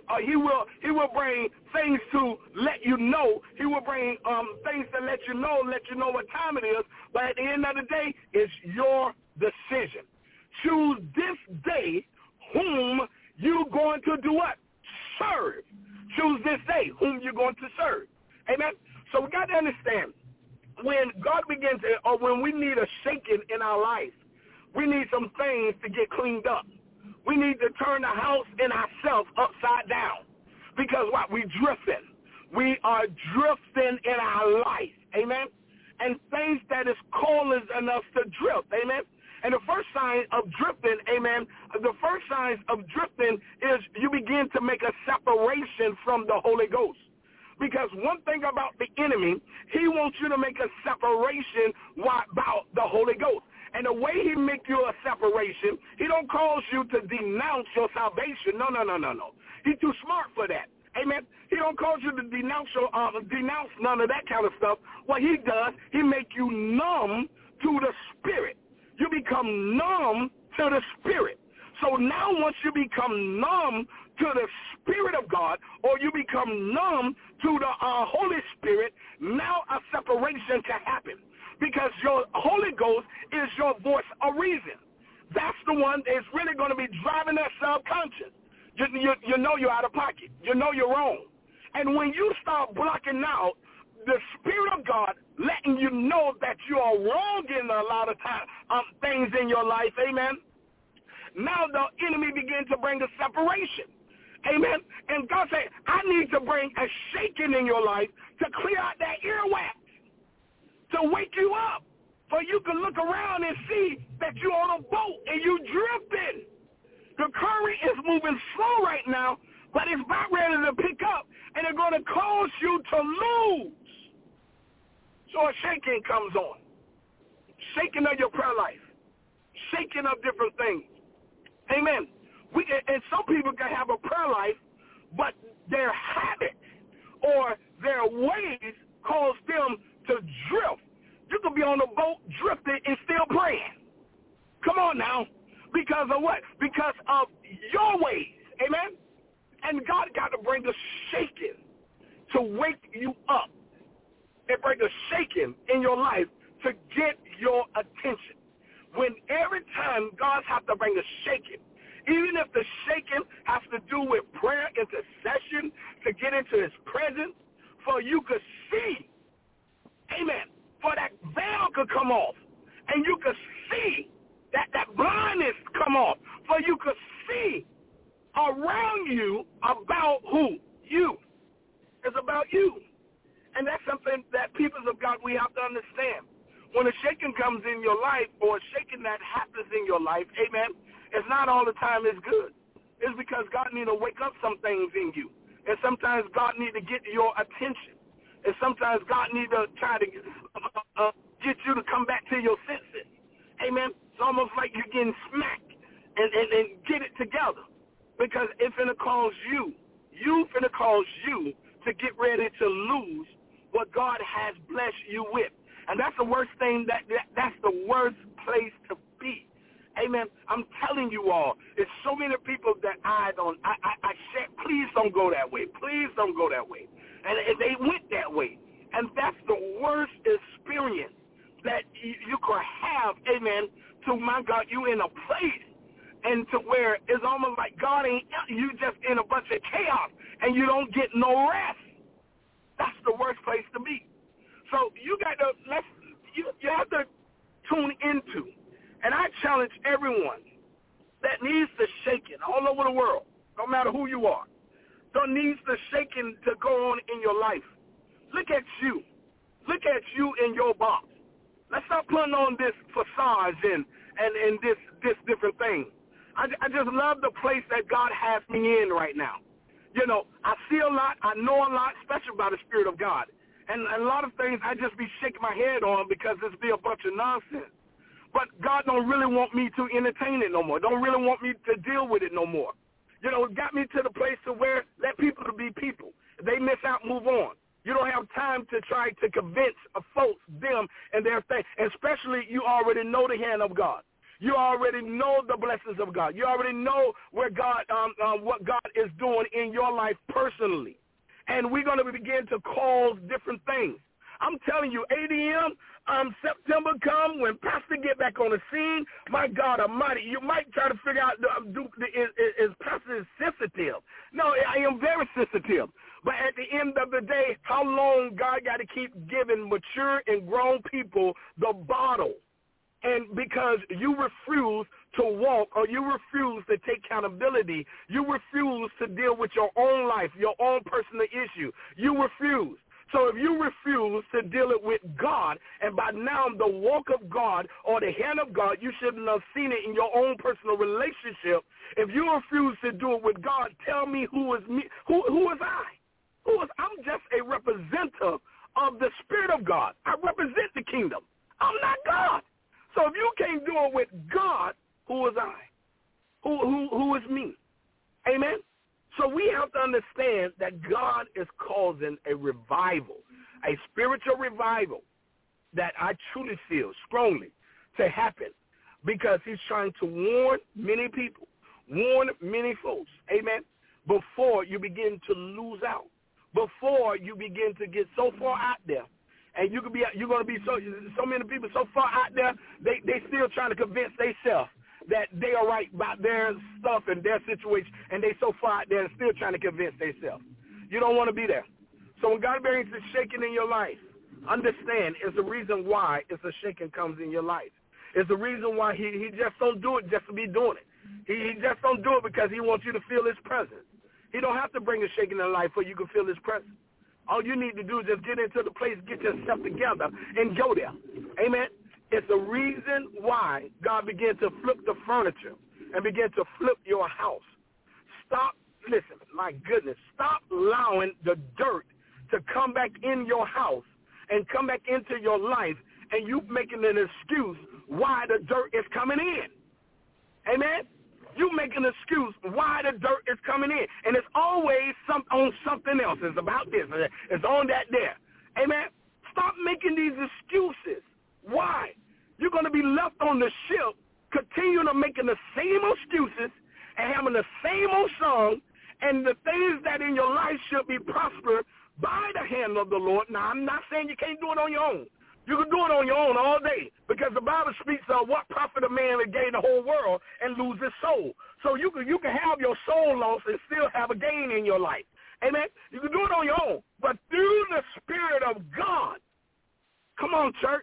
things to let you know. He will bring things to let you know what time it is. But at the end of the day, it's your decision. Choose this day whom you're going to do what? Serve. Choose this day whom you're going to serve. Amen? So we got to understand, when God begins to, or when we need a shaking in our life, we need some things to get cleaned up. We need to turn the house and ourselves upside down. Because what? We drifting. We are drifting in our life. Amen? And things that is calling us to drift. Amen? And the first sign of drifting, amen, the first signs of drifting is you begin to make a separation from the Holy Ghost. Because one thing about the enemy, he wants you to make a separation about the Holy Ghost. And the way he make you a separation, he don't cause you to denounce your salvation. No. He's too smart for that. Amen. He don't cause you to denounce none of that kind of stuff. What he does, he make you numb to the spirit. You become numb to the spirit. So now once you become numb to the Spirit of God, or you become numb to the Holy Spirit, now a separation can happen. Because your Holy Ghost is your voice of reason. That's the one that's really going to be driving that subconscious. You know you're out of pocket. You know you're wrong. And when you start blocking out the Spirit of God, letting you know that you are wrong in a lot of things in your life, amen, now the enemy begins to bring a separation. Amen. And God said, I need to bring a shaking in your life to clear out that earwax, to wake you up, for you can look around and see that you're on a boat and you drifting. The current is moving slow right now, but it's about ready to pick up, and it's going to cause you to lose. So a shaking comes on. Shaking of your prayer life. Shaking of different things. Amen. And some people can have a prayer life, but their habits or their ways cause them to drift. You could be on a boat drifting and still praying. Come on now. Because of what? Because of your ways. Amen. And God got to bring a shaking to wake you up and bring a shaking in your life to get your attention. When every time God has to bring a shaking, even if the shaking has to do with prayer, intercession, to get into his presence, for you could see, amen, for that veil could come off, and you could see that blindness come off, for you could see around you about who? You. It's about you. And that's something that people of God, we have to understand. When a shaking comes in your life, or a shaking that happens in your life, amen, it's not all the time it's good. It's because God need to wake up some things in you. And sometimes God need to get your attention. And sometimes God need to try to get you to come back to your senses. Amen. It's almost like you're getting smacked and get it together. Because it's going to cause you to get ready to lose what God has blessed you with. And that's the worst thing, that's the worst place to be. Amen. I'm telling you all, there's so many people that I said, please don't go that way. Please don't go that way. And they went that way. And that's the worst experience that you could have, amen, to, my God, you in a place and to where it's almost like God ain't, you just in a bunch of chaos and you don't get no rest. That's the worst place to be. So you got to you have to tune into, and I challenge everyone that needs the shaking all over the world, no matter who you are, that needs the shaking to go on in your life. Look at you. Look at you in your box. Let's stop putting on this facade and this different thing. I just love the place that God has me in right now. You know, I see a lot, I know a lot, especially by the Spirit of God. And a lot of things I just be shaking my head on because it's be a bunch of nonsense. But God don't really want me to entertain it no more. Don't really want me to deal with it no more. You know, it got me to the place to where let people to be people. If they miss out, move on. You don't have time to try to convince folks, them, and their thing. Especially you already know the hand of God. You already know the blessings of God. You already know where God, what God is doing in your life personally. And we're going to begin to cause different things. I'm telling you, ADM, September come, when Pastor get back on the scene, my God Almighty, you might try to figure out, is Pastor sensitive? No, I am very sensitive. But at the end of the day, how long God got to keep giving mature and grown people the bottle? And because you refuse to walk or you refuse to take accountability, you refuse to deal with your own life, your own personal issue. You refuse. So if you refuse to deal it with God, and by now the walk of God or the hand of God, you shouldn't have seen it in your own personal relationship. If you refuse to do it with God, tell me who is me? Who is I? I'm just a representative of the Spirit of God. I represent the kingdom. I'm not God. So if you can't do it with God, who is I? Who is me? Amen? So we have to understand that God is causing a revival, a spiritual revival that I truly feel strongly to happen because he's trying to warn many people, warn many folks, amen, before you begin to lose out, before you begin to get so far out there. And you're going to be so many people so far out there, they still trying to convince themselves that they are right about their stuff and their situation, and they so far out there and still trying to convince themselves. You don't want to be there. So when God brings the shaking in your life, understand it's the reason why it's a shaking comes in your life. It's the reason why he just don't do it just to be doing it. He just don't do it because he wants you to feel his presence. He don't have to bring a shaking in life so you can feel his presence. All you need to do is just get into the place, get yourself together, and go there. Amen? It's the reason why God began to flip the furniture and began to flip your house. Stop, listen, my goodness, stop allowing the dirt to come back in your house and come back into your life, and you making an excuse why the dirt is coming in. Amen? You make an excuse why the dirt is coming in. And it's always on something else. It's about this. It's on that there. Amen? Stop making these excuses. Why? You're going to be left on the ship, continuing to making the same excuses and having the same old song, and the things that in your life should be prospered by the hand of the Lord. Now, I'm not saying you can't do it on your own. You can do it on your own all day because the Bible speaks of what profit a man to gain the whole world and lose his soul. So you can have your soul lost and still have a gain in your life. Amen? You can do it on your own. But through the Spirit of God, come on, church,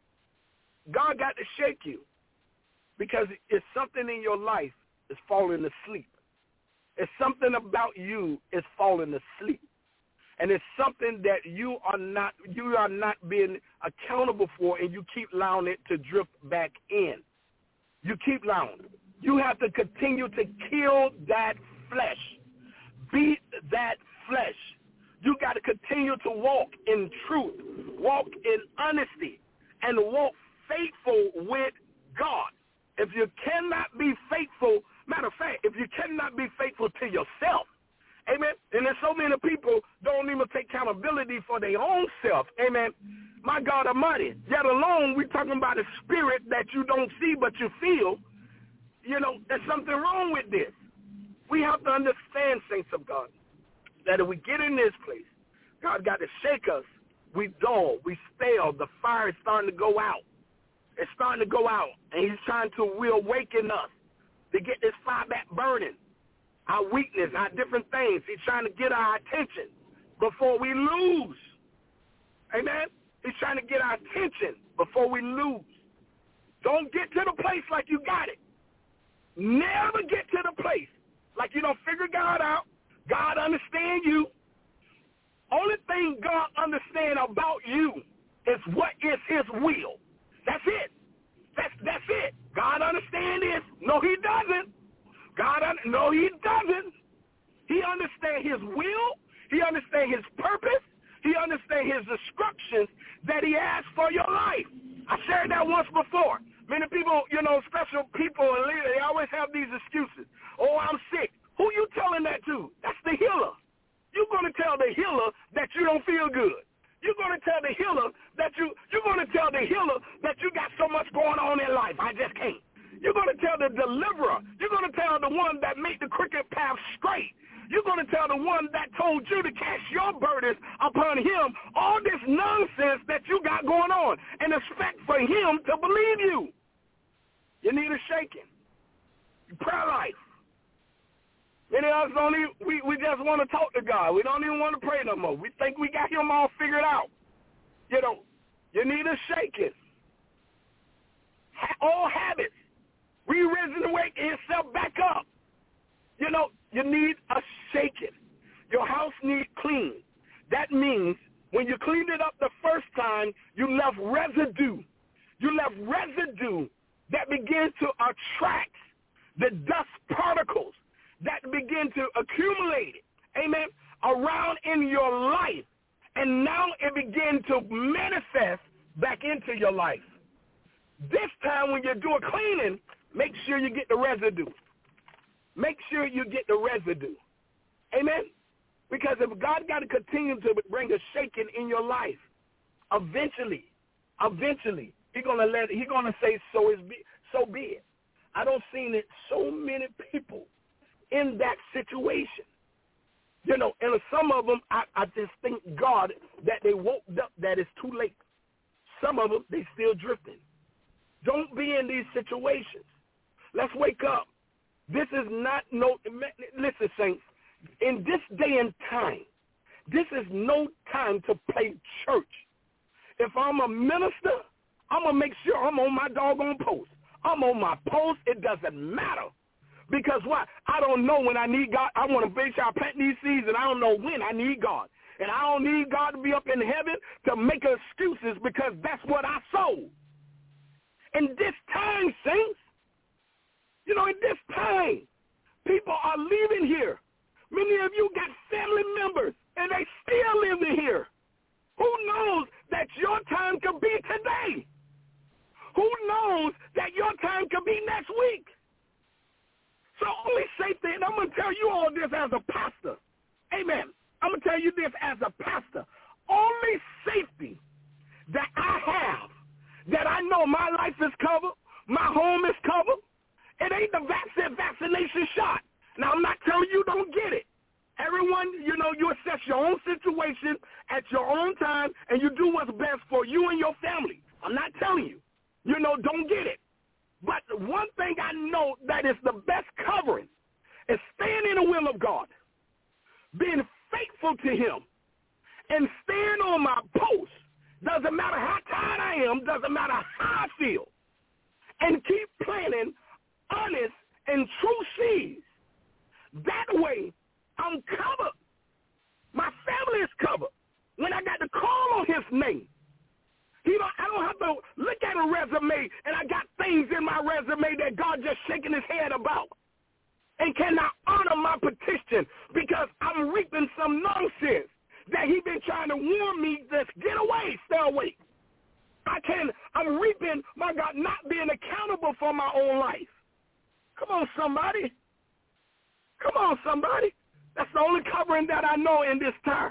God got to shake you because it's something in your life is falling asleep. It's something about you is falling asleep. And it's something that you are not being accountable for, and you keep allowing it to drift back in. You keep allowing it. You have to continue to kill that flesh. Beat that flesh. You got to continue to walk in truth, walk in honesty, and walk faithful with God. If you cannot be faithful, matter of fact, if you cannot be faithful to yourself, amen. And there's so many people don't even take accountability for their own self. Amen. My God Almighty. Yet alone, we're talking about a spirit that you don't see but you feel. You know, there's something wrong with this. We have to understand, saints of God, that if we get in this place, God got to shake us. We dull. We stale. The fire is starting to go out. It's starting to go out. And he's trying to reawaken us to get this fire back burning. our weakness, our different things. He's trying to get our attention before we lose. Amen? He's trying to get our attention before we lose. Don't get to the place like you got it. Never get to the place like you don't figure God out. God understands you. Only thing God understands about you is what is his will. That's it. That's it. God understands this. No, he doesn't. No, he doesn't. He understands his will. He understands his purpose. He understands his instructions that he has for your life. I shared that once before. Many people, special people and leaders, they always have these excuses. Oh, I'm sick. Who you telling that to? That's the healer. You're going to tell the healer that you don't feel good. You're going to tell the healer that you're going to tell the healer that you got so much going on in life. I just can't. You're going to tell the deliverer. You're going to tell the one that made the crooked path straight. You're going to tell the one that told you to cast your burdens upon him all this nonsense that you got going on and expect for him to believe you. You need a shaking. Your prayer life. Many of us don't even, we just want to talk to God. We don't even want to pray no more. We think we got him all figured out. You need a shaking. All habits. Regenerate yourself back up. You need a shaking. Your house needs clean. That means when you cleaned it up the first time, you left residue. You left residue that begin to attract the dust particles that begin to accumulate, amen, around in your life. And now it begin to manifest back into your life. This time when you do a cleaning, make sure you get the residue. Make sure you get the residue. Amen? Because if God got to continue to bring a shaking in your life, eventually, he's gonna say, so be it. I don't seen it so many people in that situation. And some of them, I just thank God that they woke up, that it's too late. Some of them, they still drifting. Don't be in these situations. Let's wake up. This is not listen, saints, in this day and time, this is no time to play church. If I'm a minister, I'm going to make sure I'm on my doggone post. I'm on my post. It doesn't matter. Because why? I don't know when I need God. I want to make sure I plant these seeds, and I don't know when I need God. And I don't need God to be up in heaven to make excuses because that's what I sold. In this time, saints, in this time, people are leaving here. Many of you got family members, and they still living here. Who knows that your time could be today? Who knows that your time could be next week? So only safety, and I'm going to tell you all this as a pastor. Amen. I'm going to tell you this as a pastor. Only safety that I have, that I know my life is covered, my home is covered, it ain't the vaccination shot. Now, I'm not telling you don't get it. Everyone, you assess your own situation at your own time, and you do what's best for you and your family. I'm not telling you. Don't get it. But one thing I know that is the best covering is staying in the will of God, being faithful to him, and staying on my post. Doesn't matter how tired I am, doesn't matter how I feel, and keep planting honest and true seeds. That way, I'm covered. My family is covered. When I got to call on his name, I don't have to look at a resume and I got things in my resume that God just shaking his head about and cannot honor my petition because I'm reaping some nonsense that he been trying to warn me, just get away, stay away. I'm reaping, my God, not being accountable for my own life. Come on, somebody. Come on, somebody. That's the only covering that I know in this time.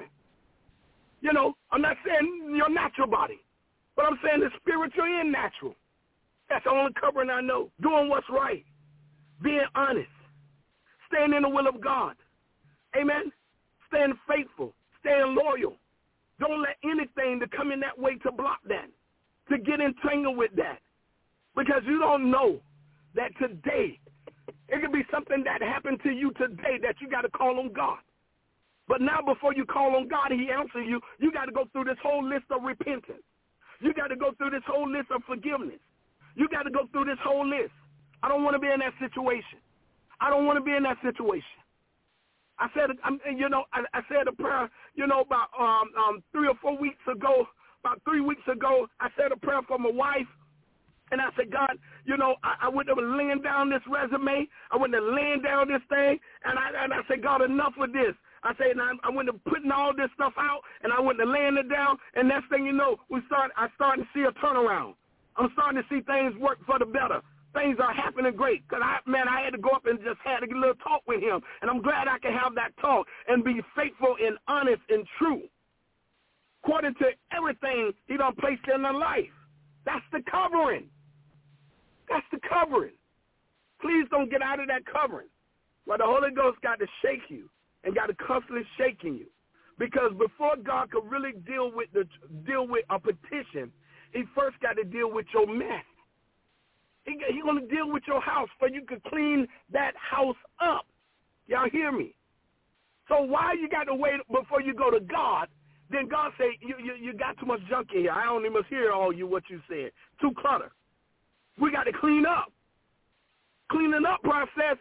I'm not saying your natural body, but I'm saying the spiritual and natural. That's the only covering I know. Doing what's right. Being honest. Staying in the will of God. Amen? Staying faithful. Staying loyal. Don't let anything to come in that way to block that, to get entangled with that. Because you don't know that today It could be something that happened to you today that you got to call on God. But now before you call on God, he answers you. You got to go through this whole list of repentance. You got to go through this whole list of forgiveness. You got to go through this whole list. I don't want to be in that situation. I don't want to be in that situation. I said, I said a prayer, about 3 or 4 weeks ago, about 3 weeks ago, I said a prayer for my wife. And I said, God, I went to laying down this resume. I went to laying down this thing. And I said, God, enough with this. I said, I went to putting all this stuff out, and I went to laying it down. And next thing you know, I started to see a turnaround. I'm starting to see things work for the better. Things are happening great. Because, I had to go up and just had a little talk with him. And I'm glad I can have that talk and be faithful and honest and true, according to everything he done placed in their life. That's the covering. That's the covering. Please don't get out of that covering. Well, the Holy Ghost got to shake you and got to constantly shaking you. Because before God could really deal with a petition, he first got to deal with your mess. He's going to deal with your house so you can clean that house up. Y'all hear me? So why you got to wait before you go to God? Then God say, you got too much junk in here. I only must hear what you said. Too clutter. We got to clean up. Cleaning up process.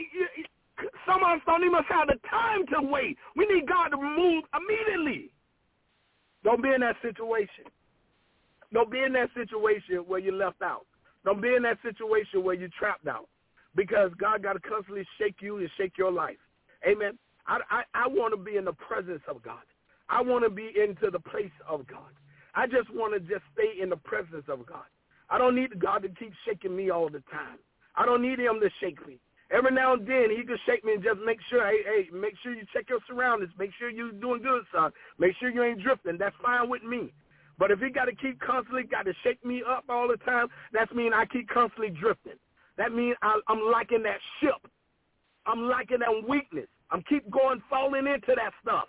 Some of us don't even have the time to wait. We need God to move immediately. Don't be in that situation. Don't be in that situation where you're left out. Don't be in that situation where you're trapped out, because God got to constantly shake you and shake your life. Amen. I want to be in the presence of God. I want to be into the place of God. I just want to just stay in the presence of God. I don't need God to keep shaking me all the time. I don't need him to shake me. Every now and then he can shake me and just make sure, hey, make sure you check your surroundings. Make sure you're doing good, son. Make sure you ain't drifting. That's fine with me. But if he got to keep constantly got to shake me up all the time, that means I keep constantly drifting. That means I'm liking that ship. I'm liking that weakness. I'm keep falling into that stuff.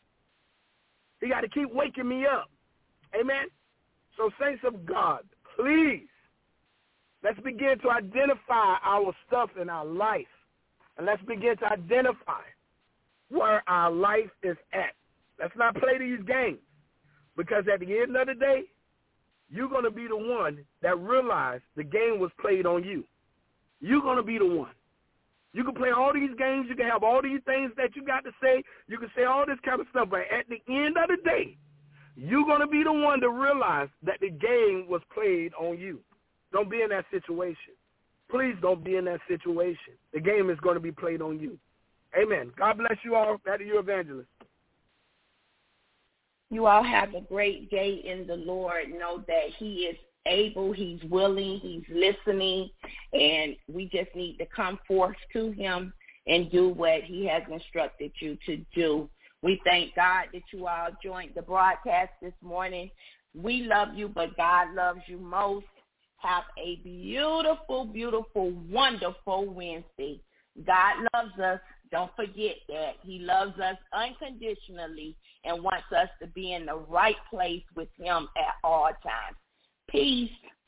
He got to keep waking me up. Amen? So saints of God, please, let's begin to identify our stuff in our life. And let's begin to identify where our life is at. Let's not play these games. Because at the end of the day, you're going to be the one that realized the game was played on you. You're going to be the one. You can play all these games. You can have all these things that you got to say. You can say all this kind of stuff. But at the end of the day, you're going to be the one to realize that the game was played on you. Don't be in that situation. Please don't be in that situation. The game is going to be played on you. Amen. God bless you all. That is your evangelist. You all have a great day in the Lord. Know that he is able, he's willing, he's listening, and we just need to come forth to him and do what he has instructed you to do. We thank God that you all joined the broadcast this morning. We love you, but God loves you most. Have a beautiful, beautiful, wonderful Wednesday. God loves us. Don't forget that. He loves us unconditionally and wants us to be in the right place with him at all times. Peace.